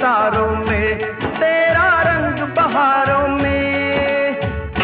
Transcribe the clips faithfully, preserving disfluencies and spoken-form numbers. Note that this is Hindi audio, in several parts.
सितारों में, तेरा रंग बहारों में।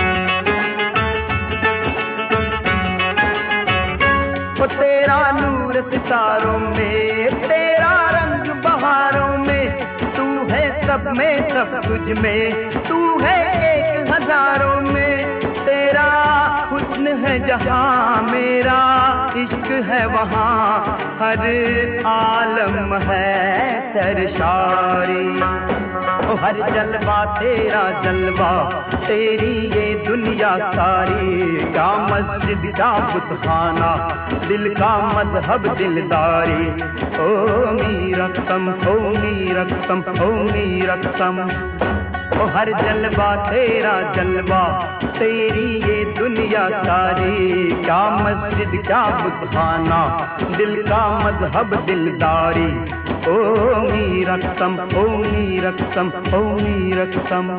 वो तेरा नूर सितारों में, तेरा रंग बहारों में। तू है सब में सब कुछ में, तू है एक हजारों में। तेरा हुस्न है जहाँ, मेरा इश्क है वहाँ। हर आलम है सरशारी, ओ हर जलवा तेरा जलवा, तेरी ये दुनिया सारी। क्या मस्जिद क्या बुतखाना, दिल का मजहब दिलदारी। ओ मेरा कसम, ओ मेरा कसम, ओ मेरा कसम। ओ हर जलवा तेरा जलवा, तेरी ये दुनिया सारी। क्या मस्जिद क्या बुतखाना, दिल का मजहब दिलदारी। ओ मेरा कसम, ओ मेरा कसम, ओ मेरा कसम।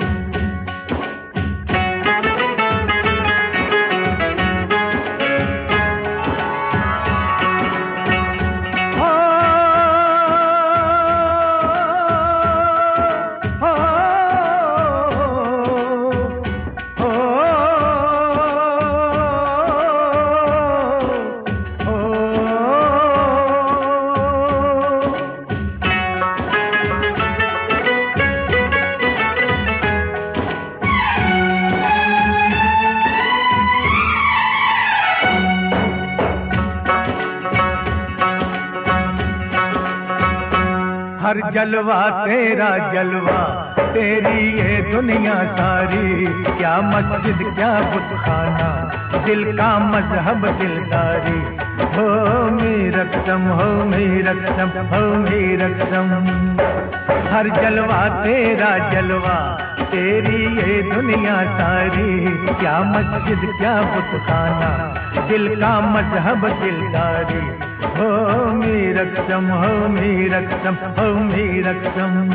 हर जलवा तेरा जलवा, तेरी ये दुनिया सारी। क्या मस्जिद क्या बुतखाना, दिल का मजहब दिलदारी। हो मेरा कसम, हो मेरा कसम, हो मेरा कसम। हर जलवा तेरा जलवा, तेरी ये दुनिया सारी। क्या मस्जिद क्या बुतखाना, दिल का मजहब दिलदारी। हो मेरा कसम, हो मेरा कसम, हो मेरा कसम।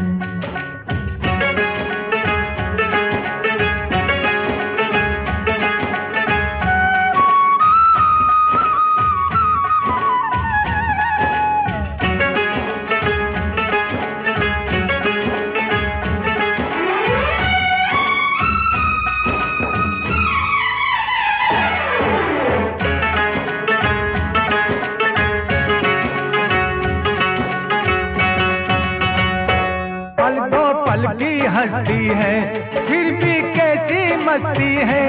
की हस्ती है, फिर भी कैसी मस्ती है।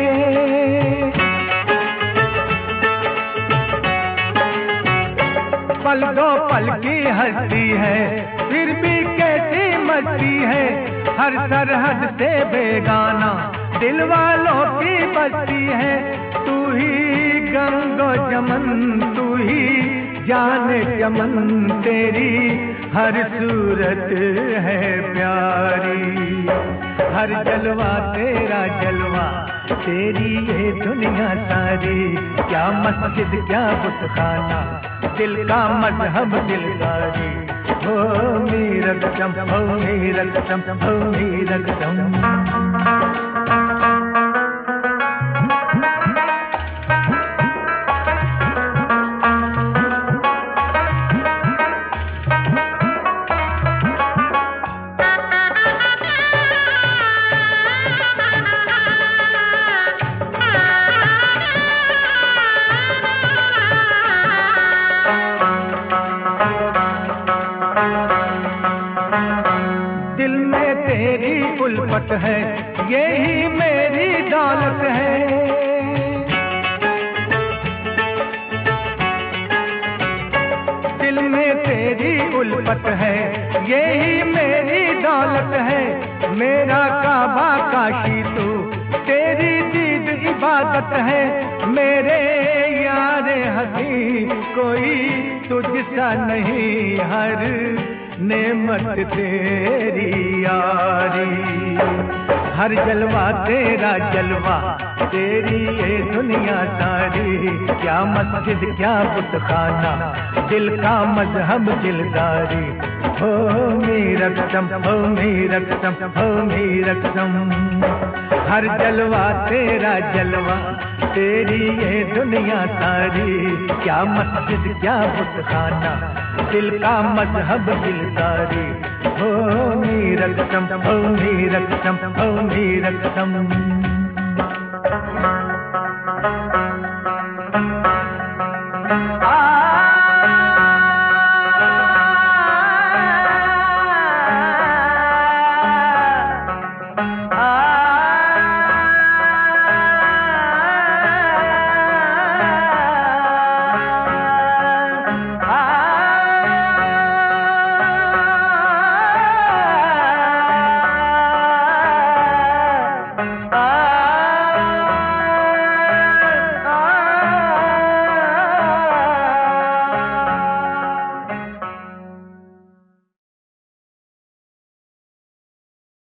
पल दो पल की हस्ती है, फिर भी कैसी मस्ती है। हर सरहद से बेगाना, दिल वालों की बस्ती है। तू ही गंगो जमन, तू ही जाने चमन। तेरी हर सूरत है प्यारी। हर जलवा तेरा जलवा, तेरी ये दुनिया सारी। क्या मस्जिद क्या बुतखाना, दिल का मजहब दिलदारी। हो मेरा कसम, हो मेरा कसम, हो मेरा कसम। दिल में तेरी उल्फत है, यही मेरी दौलत है। दिल में तेरी उल्फत है, यही मेरी दौलत है। मेरा काबा काशी तू, तेरी दीद इबादत है। मेरे यार हसी कोई तुझसा नहीं, हर नेमत तेरी यारी। हर जलवा तेरा जलवा, तेरी ये दुनिया सारी। क्या मस्जिद क्या बुतखाना, दिल का मजहब दिलदारी। हो मेरा कसम, हो मेरा कसम, हो मेरा कसम। हर जलवा तेरा जलवा, तेरी ये दुनिया सारी। क्या मस्जिद क्या बुतखाना, दिल का मजहब दिलदारी। हो मेरा कसम, ओ मेरा कसम, ओ मेरा कसम।